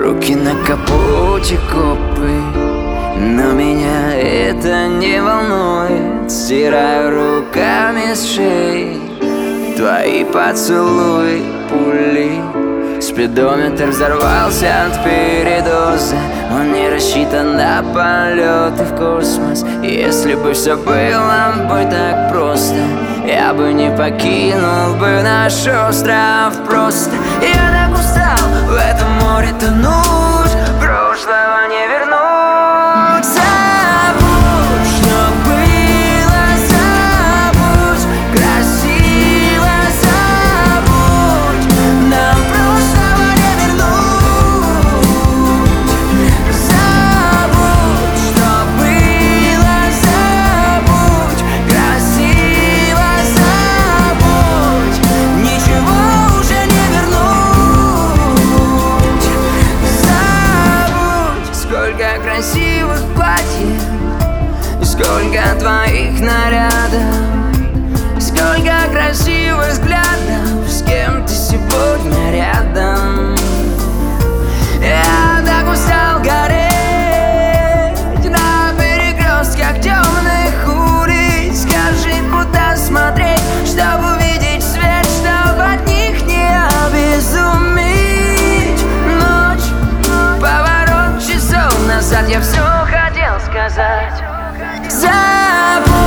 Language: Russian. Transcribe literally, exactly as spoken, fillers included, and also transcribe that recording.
Руки на капоте копы, но меня это не волнует. Стираю руками с шеи твои поцелуи, пули. Спидометр взорвался от передоза. Он не рассчитан на полеты в космос. Если бы все было бы так просто, я бы не покинул бы наш остров просто. Я так устал в этом море тонуть, прошлого не вернуть. Забудь, что было, забудь, красиво забудь. Нам прошлого не вернуть. Забудь, что было, забудь, красиво забудь. Ничего уже не вернуть. Забудь, сколько красивых платьев, сколько твоих нарядов, сколько красивых взглядов, с кем ты сегодня рядом. Я так устал гореть на перекрестках темных улиц. Скажи, куда смотреть, чтобы увидеть свет, чтобы от них не обезуметь. Ночь, поворот часов назад, я все хотел сказать. Забудь.